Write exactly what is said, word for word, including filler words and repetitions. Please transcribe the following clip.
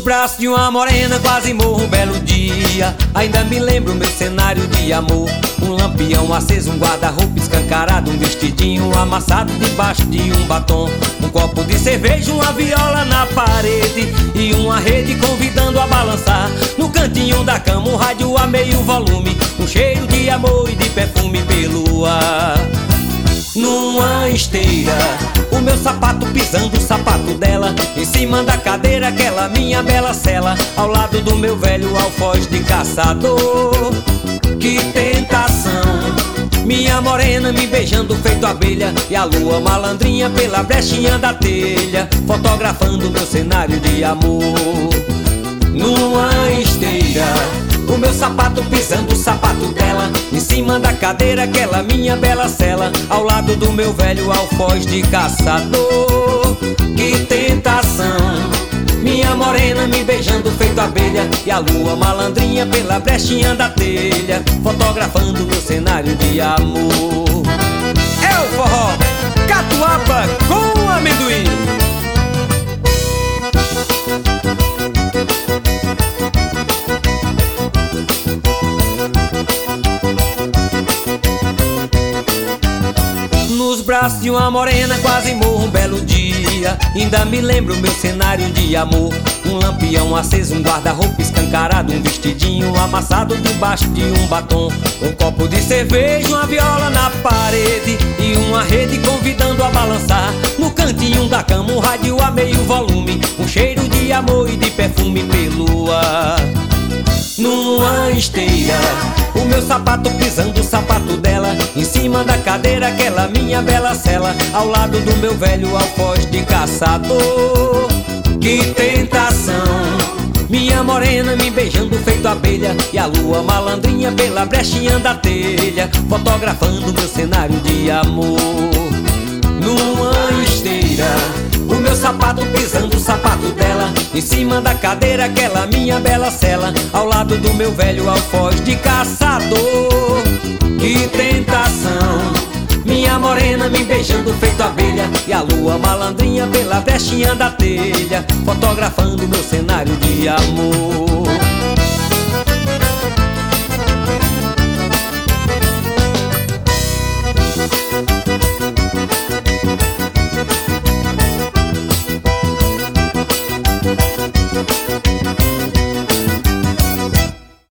braços de uma morena quase morro um belo dia. Ainda me lembro meu cenário de amor. Um lampião aceso, um guarda-roupa escancarado, um vestidinho amassado debaixo de um batom, um copo de cerveja, uma viola na parede e uma rede convidando a balançar. No cantinho da cama um rádio a meio volume, um cheiro de amor e de perfume pelo ar. Numa esteira, o meu sapato pisando o sapato dela, em cima da cadeira aquela minha bela cela, ao lado do meu velho alfoz de caçador. Que tentação, minha morena me beijando feito abelha, e a lua malandrinha pela brechinha da telha, fotografando meu cenário de amor. Numa esteira, o meu sapato pisando o sapato dela, em cima da cadeira aquela minha bela cela, ao lado do meu velho alfoz de caçador. Que tentação, minha morena me beijando feito abelha, e a lua malandrinha pela brechinha da telha, fotografando meu cenário de amor. É o forró Catuaba com amendoim. Nos braços de uma morena quase morro um belo dia. Ainda me lembro meu cenário de amor. Um lampião aceso, um guarda-roupa escancarado, um vestidinho amassado debaixo de um batom, um copo de cerveja, uma viola na parede e uma rede convidando a balançar. No cantinho da cama um rádio a meio volume, um cheiro de amor e de perfume pelo ar. Numa esteira, o meu sapato pisando o sapato dela, em cima da cadeira aquela minha bela cela, ao lado do meu velho alfoz de caçador. Que tentação, minha morena me beijando feito abelha, e a lua malandrinha pela brechinha da telha, fotografando meu cenário de amor. Numa esteira, o meu sapato pisando o sapato dela, em cima da cadeira aquela minha bela cela, ao lado do meu velho alfoz de caçador. Que tentação, minha morena me beijando feito abelha, e a lua malandrinha pela brechinha da telha, fotografando meu cenário de amor.